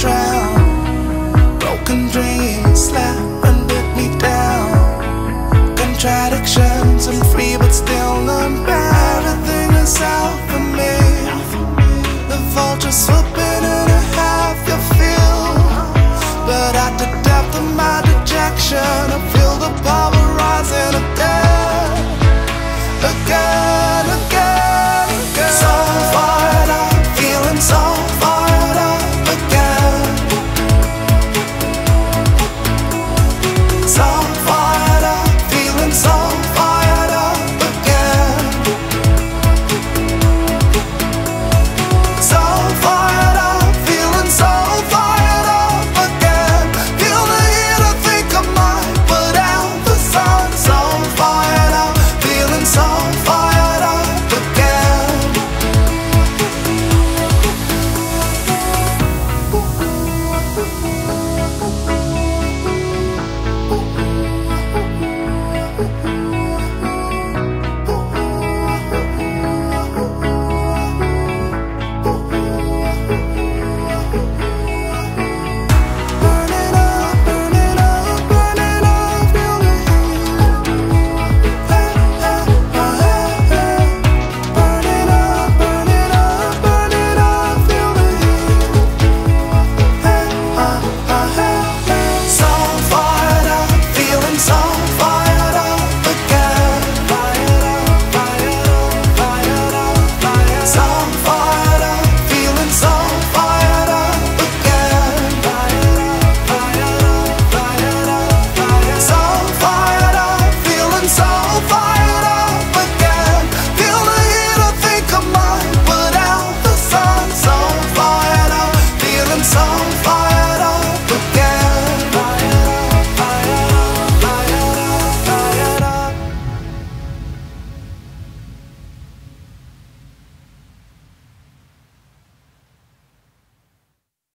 drown. Broken dreams slap and beat me down. Contradictions, I'm free but still unbound. Everything is out for me. The vultures swooping in a half your field. But at the depth of my dejection, I feel the power rising up there.